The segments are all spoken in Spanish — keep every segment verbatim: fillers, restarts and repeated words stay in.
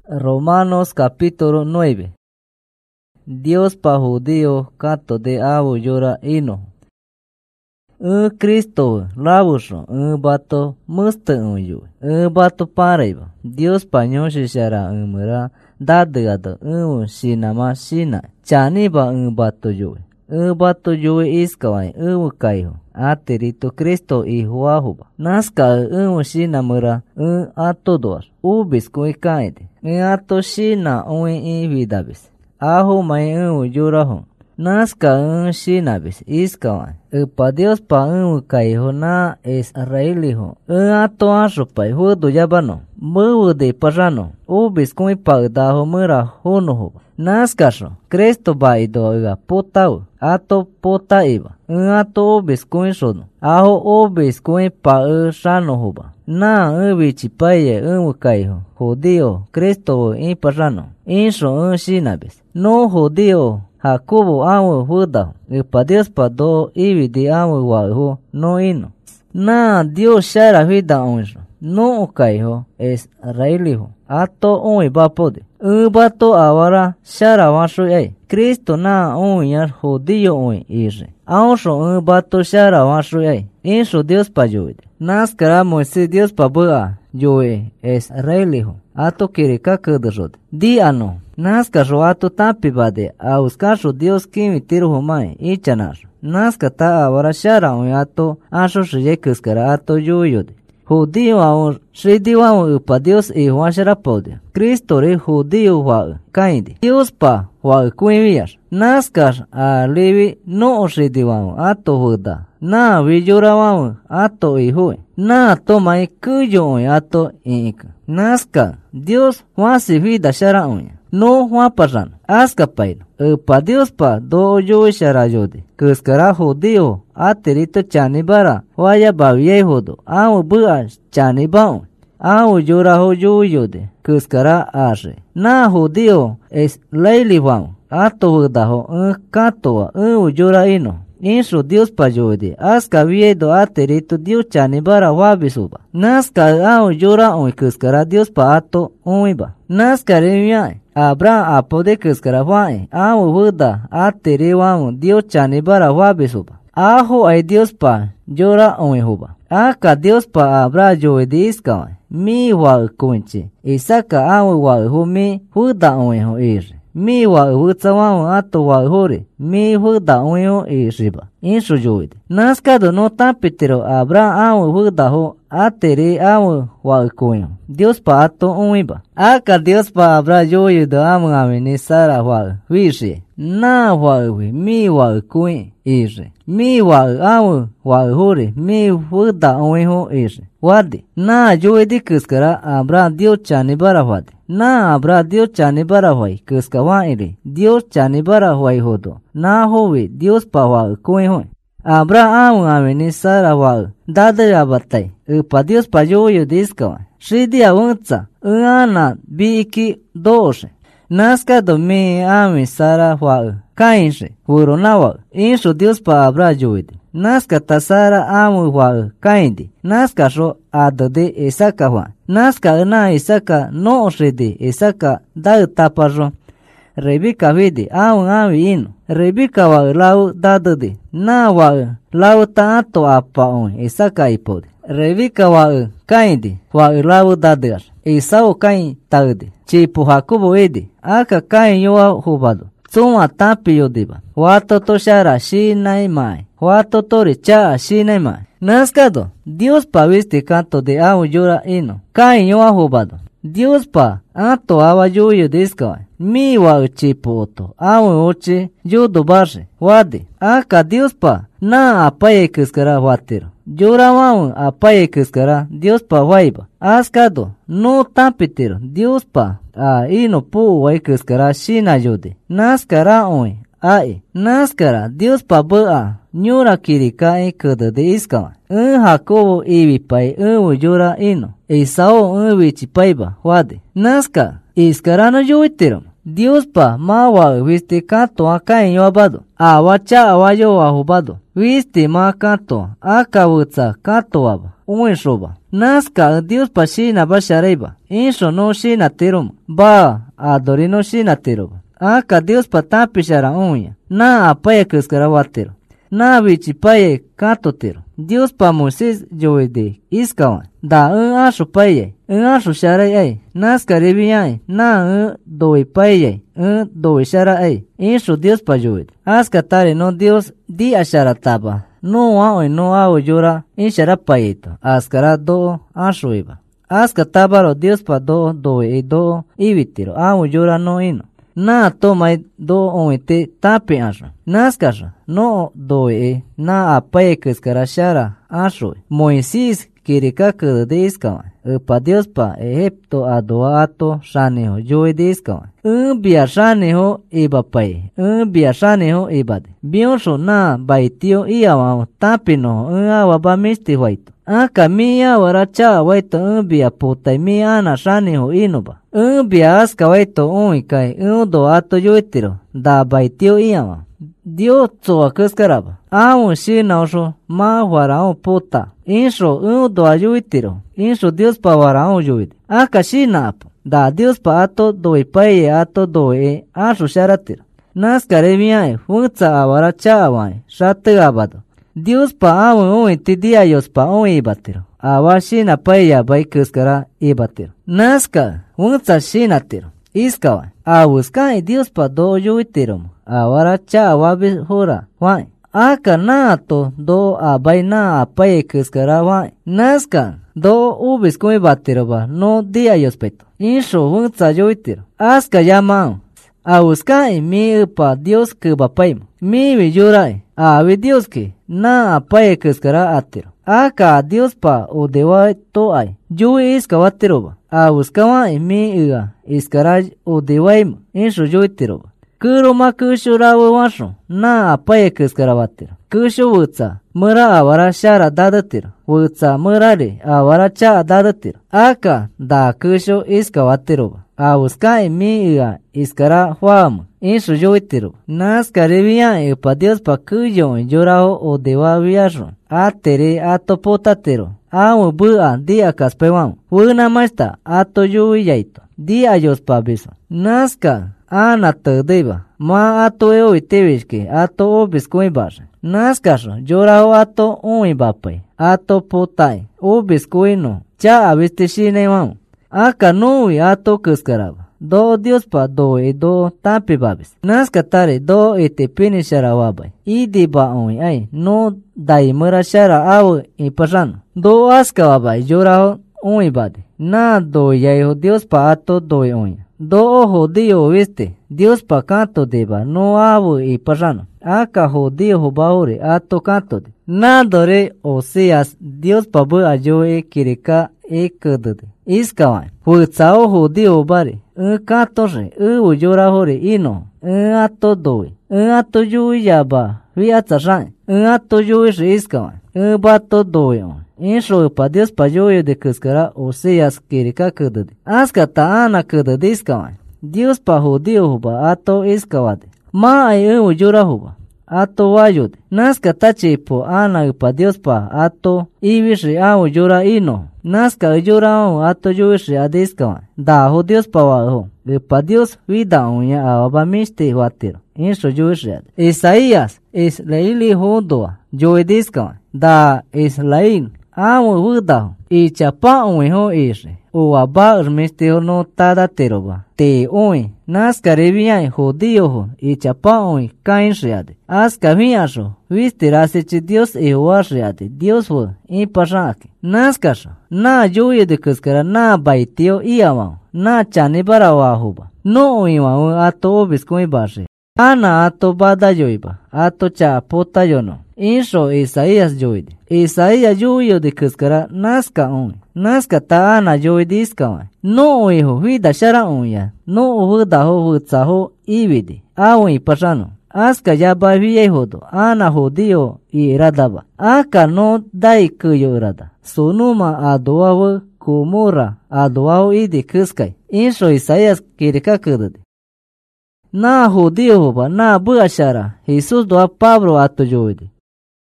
Romanos capítulo nueve. Dios pa judío canto de abu llora ino. Un Cristo labusho un bato musta un yu. Un bato paraiba. Dios pa nyonshi shara un mura dadgada un shinama shina. Chani ba un bato yu. Un bato yu iskawai un kaiho. Aterito Cristo y Juahuba. Nazca un shina mura un atodor. Ubis kui kaide. Un ato shina un invidabis. Aho mai un yuraho. Nazca un shinabis iskawan. Upa Dios pa un kaiho na Israeliho. Un ato ashopai hudu yabano. Muwu de parano. Ubis kui pagdaho mura hunuhuba. Nazcasho. Cristo ba ido iga potau. Ato pota iba. Un ato ubis kui shono. Aho ubis kui pa u shanohuba. Na un bichipaye un kaiho. Judío. Cristo in parano. Insho un shinabis. No judío. Jacobo amu huda. Upa Dios pa do ibi di amu wahu no ino. Na Dios shara vida onjo. No kaiho es railiho. Ato un ibapode. Un bato awara shara washu ei. Cristo na un yar judío un ire. Aosho un bato shara washu ei. Insho Dios pa yuide. Naskara Moisés Dios pa bua. Yue es railiho. Ato kirika kudrode. Di ano. Nazca roato tapibade a uscasho Dios kimi tiru humai ichanash. Nazca ta ahora shara un ato asho shiyekuskara ato yuyode. Judío aun shidiwa un upa Dios y huashara pode. Cristo re judío wa kaindi. Dios pa wa kuimiyash. Nazca a levi no shidiwa un ato huda. Na villura wa ato ihui. Na tomai kuyo un ato ink. Nazca Dios wasi vida shara un. No Juan Parran, Aska Paino, Upa Dios pa do yo sharayode, Kuskara judío, Aterito chanibara, Waya babie hodo, Amu bua chanibao, Amu yura ho yuyode, Kuskara ashe. Na judío es leiliwan, Ato hudaho, Un katoa, Un yura ino. Insho Dios pa yode, Aska viedo aterito Dios chanibara wabisuba. Naska au yura un kuskara Dios pa ato uiba. Naska remiai. Abra apode kuskara wae, amu huda, atere wamu, Dios chanibara wabisuba. Aho ay Dios pa, yora uihuba. Aka Dios pa abra yoedi iskawa, mi wa kunchi, isaka amu wa humi, huda uihu iri. Mi wa hutsa wamu ato wa huri, mi huda uihu iriba. Insho yoedi. Naskado no tapitiro abra amu huda ho, atere amu wa kuihu. Dios pa ato uiba. Aka Dios pa abra yoyu do amu amini sara wa wishi. Na wa wi mi wa kui iri. Mi wa amu wa huri mi huda uihu iri. Wadi. Na yoedi kuskara abra Dios chanibara wadi. Na abra Dios chanibara wai kuskawa iri. Dios chanibara wai hodo. Na hovi Dios pa wa kui hui. Abra amu amini sara wa dadaya batai. Upa Dios pa yoyu diskawa. Shidia unza, uana biki doshe. Nazca do mi ami sara wa kainshi, uronawa. Insho Dios pa abra yuide. Nazca tasara amu wa kaindi. Nazca sho adode isaka wa. Nazca una isaka no shidi isaka da tapajo. Rebika vidi amu ami ino. Rebika wa lau dadode. Na wa lau taato apa on isaka ipode. Rebika wa kaindi wa lau dadar. Isao kain taude. Chipu Jacobo edi. Aka kain yoa hubado. Tsuma tapi yodiba. Wato toshara shinai mai. Wato tori cha shinai mai. Nazcado. Dios pa viste canto de amu yura ino. Kain yoa hubado. Dios pa ato awa yuyo diskawa. Mi wa chipu oto. Amu uchi yudo barre. Wadi. Aka Dios pa na apaye kuskara watiro. Yura wamu apaye kuskara Dios pa waiba. Askado no tapitiro Dios pa a ino pu wai kuskara shina yude. Naskara oi ai. Naskara Dios pa bua nyura kirika e kudu de iskawa. Un Jacobo ibi pai un yura ino. Isao un wichipaiba wade. Naska iskara no yuitiro. Dios pa ma wa viste kanto aka en yobado. Awa cha awa yo ahubado. Viste ma kanto aka wutsa kanto waba. uy shoba. Naska Dios pa shina ba shareba. Insho no shina tirum. Ba adorino shina tiruba. Aka Dios pa tapi shara uya. Na apaya kuskara watiro. Na bichi paye kato tiro. Dios pa Moisés joide iskawan. Da un asho paye. Un asho shara ay. Naska rebi ay. Na un doi paye. Un doi shara ay. Insho Dios pa joide. Aska tare no Dios di ashara taba. No ao no ao yora inshara payeto. Askara do asho iba. Aska tabaro Dios pa do doi do ibitiro. Ao yora no ino. Na tomai do oite tape asho. Naskasha no doe na apaye kuskara shara asho. Moisés kirika kude iskawan. Upa Dios pa Egipto adoa ato shaneho joe de iskawan. Un bia shaneho iba paye. Un bia shaneho ibade. Bionsho na baitio iawao tapino un awa ba misti huaito. Aka mi awara cha waito un bia putai mi ana shaneho inuba. Un bia aska waito un kai un do ato yoitiro. Da baitio iawao. Dios tsoa kuskaraba. Aun shi nausho ma warao puta. Insho un do ayuitiro. Insho Dios pa warao yuit. Aka shi napo. Da Dios pa ato doi paye ato doi asho sharatiro. Naskare miae funza awara cha awae. Shatu abado. Dios pa aun un tidia yos pa un ibatiro. Awa shi na paye bai kuskara ibatiro. Naska funza shi natiro. Iskawa. Awuskai Dios pa do yuitiro. Awara cha wabi hura. Wai. Aka nato do abai na apaye kuskara wai. Naska do ubis kumi batiroba no dia yospeto. Insho hunza yoitiro. Aska yamao. Awuskai mi upa Dios kubapaimo. Mi viyurai. Awi Dios ki na apaye kuskara atiro. Aka Dios pa udewa to ay. Yui iska watiroba. Awuskawai mi uga iskara udewaimo. Insho yoitiroba. Kuro ma kusho rawo washo na apaye kuskara watiro. Kusho wutsa mura awara shara dadatiro. Wutsa murari awara cha dadatiro. Aka da kusho iska watiroba. Awuskai mi iga iskara huamu. Insho yoitiro. Naska reviya upa Dios pa kuyo yorao o dewa viasho. Atere ato potatero. Awu bua dia kaspewan. Wuna masta ato yui yaito. Dia yos pa biso. Naska ana tadeba. Ma ato eo itevishke ato obis kuibashe. Naskasho yorao ato ui bapai. Ato potai. Obis kuino. Cha aviste shine wang. Aka nui ato kuskaraba. Do Dios pa do e do tapi babis. Naska tare do ete pini shara wabai. Idi ba ui ay no dai mura shara awu ipasano. Do aska wabai yorao ui bade. Na do yaiho Dios pa ato do e ui. Do ojo dio viste. Dios pa canto deba no awu ipasano. Aka jodiyo hobaure ato canto de. Na dore o seas Dios pa bu ayoe kirika e kudude. Iskawan. Futsao jodiyo bare. Un katore, un uyora hore ino, un ato doe, un ato yui yaba, viatza shan, un ato yui shiskawan, un bato doe on. Insho pa Dios pa yoyo de kuskara o seas kirika kudude. Aska ta ana kudude iskawan. Dios pa jodiyo huba ato iskawade. Ma ay un uyora huba. Ato wayude. Naska tachi po ana upa Dios pa ato ibishi au yura ino. Naska yura o ato yuishi adiskawan. Da ho Dios pa waho. Upa Dios vida unya awaba miste watiro. Insho yuishi ad. Isaías is leili hondoa. Yoidiskawan. Da is lain. Amu wudaho. Ichapa uiho ishi. Uwa ba urmiste no tada teroba. Te oi. Naska reviai jodiyo y chapaoi kain reade. Aska viasho. Viste rasichi Dios e huar reade. Dios hu y pasake. Naskasho. Na yuye de kuskara na baitio iawao. Na chani para wahuba. No iwao ato obis kui bashe. Ana ato bada yoiba. Ato cha pota yono. Insho Isaías yoide. Isaías yuyo de kuskara naska on. Naska ta ana yoide iskawa. No iho vida shara onya. No huda ho hutsa ho ibidi. Awi pasano. Aska yaba viye hodo. Ana hodio i radaba. Aka no dai kuyo rada. Sonuma adoawo kumura adoawo idi kuskai. Insho Isaías kirika kudude. Na hodio hoba na bua shara. Jesus doa Pablo ato yoide.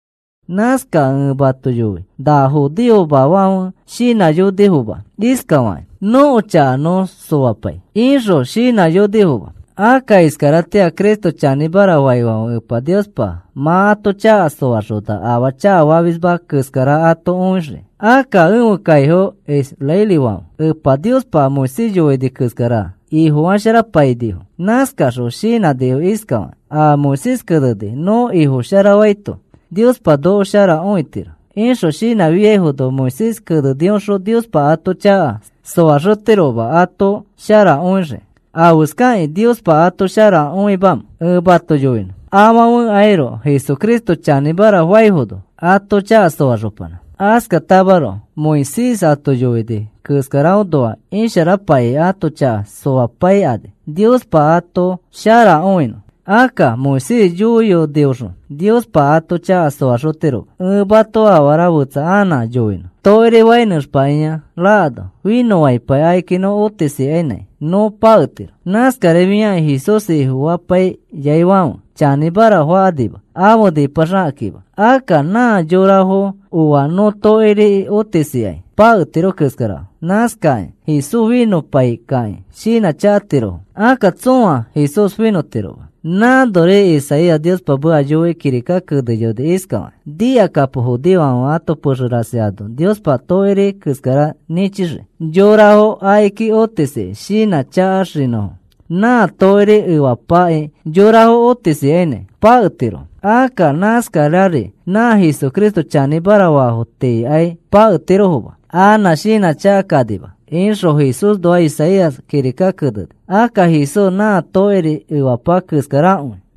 Naska bato yuwe. Da judío bawawan shina yudihuba. Iskawan. No cha no soapay. Inro shina yudihuba. Aka iskaratea Cristo chanibara waiwan upa Diospa. Mato cha soarota awa cha wabisba kuskara ato unre. Aka umu kaiho es leiliwan. Upa Diospa musillo di kuskara. Y Juan Sharapay dijo, Nazca Roshina dijo Iskawan, a Moisés Kadade, no hijo Sharawaito, Dios pa do Shara oitir. En Roshina viejo do Moisés Kadadion ro Dios pa ato cha, so a roteroba ato Shara onre. A buscar Dios pa ato Shara oibam, e bato yoin. Ama un aero, Jesucristo chanibara waihodo, ato cha so a ropana. Aska tabaro, Moisés ato yoide. Kuskarao doa in Sharapay ato cha soapay ade. Dios pa ato shara oino. Aka Moisés yuyo Dios. Dios pa ato cha soarotero. Bato awara buta ana yoino. Toire wainus paña lado. Vino wai pa aikino otesi ene. No pautir. Naskare mia hisosi huapay yaiwan. Chanibara huadiba. Amo de parakiba. Aka na yoraho uwa no toire otesi ai. Pautiro kuskara. Naskai, Jesús vino pai kai, shina chatiro. Aka tsua, Jesús vino tiro. Na dore Isaías Dios pabu ayoe kirika kudeyo de iskawa. Dia kapu judiwa ato purraseado. Dios pa toire kuskara nichire. Yoraho aiki otese, shina charrino. Na toire iwa pae, yoraho otese ene, pautiro. Aka naskarare, na Jesucristo chanibara wahote ai, pautiro hoba. Ana shina chakadiba. Inro Jesús doa Isaías kirika kudud. Aka Jesús na toeri iwapa kuskaraun.